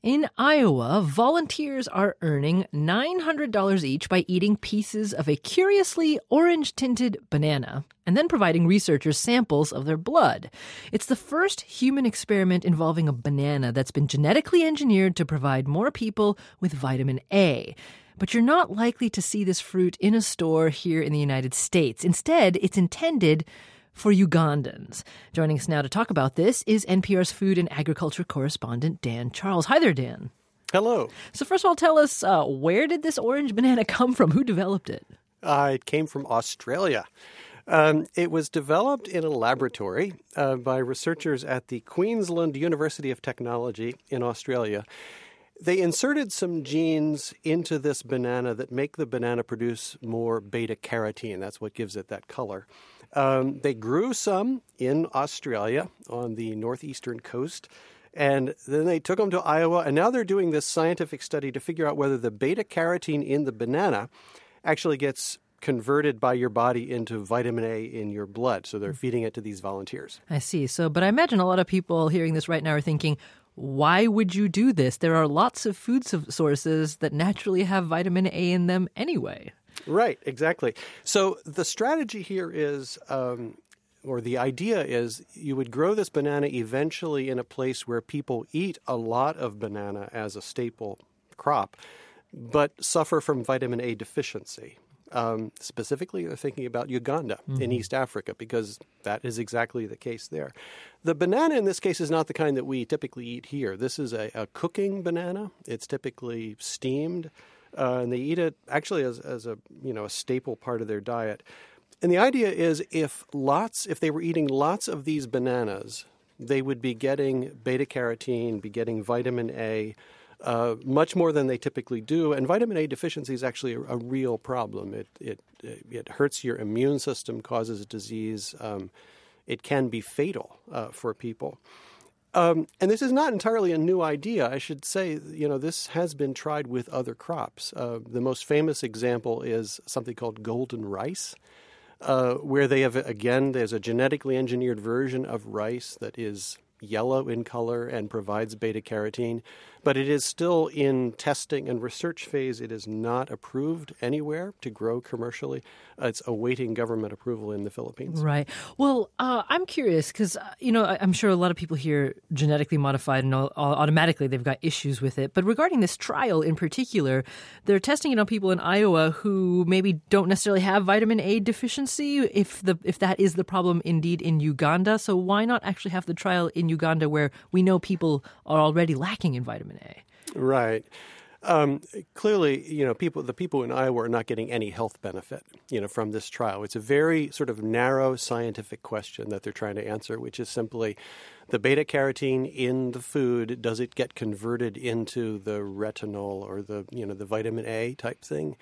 In Iowa, volunteers are earning $900 each by eating pieces of a curiously orange-tinted banana and then providing researchers samples of their blood. It's the first human experiment involving a banana that's been genetically engineered to provide more people with vitamin A. But you're not likely to see this fruit in a store here in the United States. Instead, it's intended for Ugandans. Joining us now to talk about this is NPR's food and agriculture correspondent Dan Charles. Hi there, Dan. Hello. So first of all, tell us, where did this orange banana come from? Who developed it? It came from Australia. It was developed in a laboratory by researchers at the Queensland University of Technology in Australia. They inserted some genes into this banana that make the banana produce more beta-carotene. That's what gives it that color. They grew some in Australia on the northeastern coast, and then they took them to Iowa, and now they're doing this scientific study to figure out whether the beta-carotene in the banana actually gets converted by your body into vitamin A in your blood. So they're feeding it to these volunteers. I see. But I imagine a lot of people hearing this right now are thinking, why would you do this? There are lots of food sources that naturally have vitamin A in them anyway. Right, exactly. So the strategy here is, or the idea is, you would grow this banana eventually in a place where people eat a lot of banana as a staple crop, but suffer from vitamin A deficiency. Specifically, they're thinking about Uganda in East Africa, because that is exactly the case there. The banana in this case is not the kind that we typically eat here. This is a cooking banana. It's typically steamed, and they eat it actually as a staple part of their diet. And the idea is if they were eating lots of these bananas, they would be getting beta-carotene, be getting vitamin A, much more than they typically do. And vitamin A deficiency is actually a real problem. It hurts your immune system, causes disease. It can be fatal for people. And this is not entirely a new idea. I should say, this has been tried with other crops. The most famous example is something called golden rice, where there's a genetically engineered version of rice that is yellow in color and provides beta-carotene, but it is still in testing and research phase. It is not approved anywhere to grow commercially. It's awaiting government approval in the Philippines. Right. Well, I'm curious because, I'm sure a lot of people hear genetically modified and automatically they've got issues with it. But regarding this trial in particular, they're testing it on people in Iowa who maybe don't necessarily have vitamin A deficiency, if that is the problem indeed in Uganda. So why not actually have the trial in Uganda where we know people are already lacking in vitamin A? Right. Clearly, the people in Iowa are not getting any health benefit, from this trial. It's a very sort of narrow scientific question that they're trying to answer, which is simply the beta-carotene in the food, does it get converted into the retinol or the vitamin A type thing?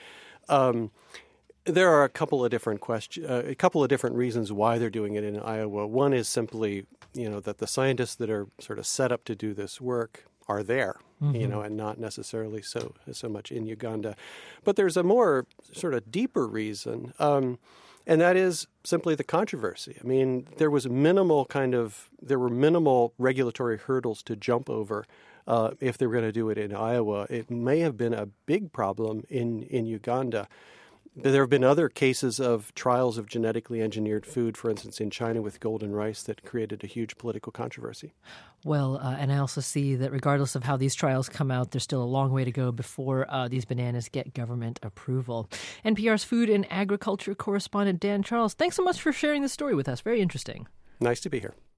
There are a couple of different reasons why they're doing it in Iowa. One is simply, that the scientists that are sort of set up to do this work are there, and not necessarily so much in Uganda. But there's a more sort of deeper reason, and that is simply the controversy. I mean, there were minimal regulatory hurdles to jump over if they were going to do it in Iowa. It may have been a big problem in Uganda. There have been other cases of trials of genetically engineered food, for instance, in China with golden rice, that created a huge political controversy. Well, and I also see that regardless of how these trials come out, there's still a long way to go before these bananas get government approval. NPR's food and agriculture correspondent Dan Charles, thanks so much for sharing this story with us. Very interesting. Nice to be here.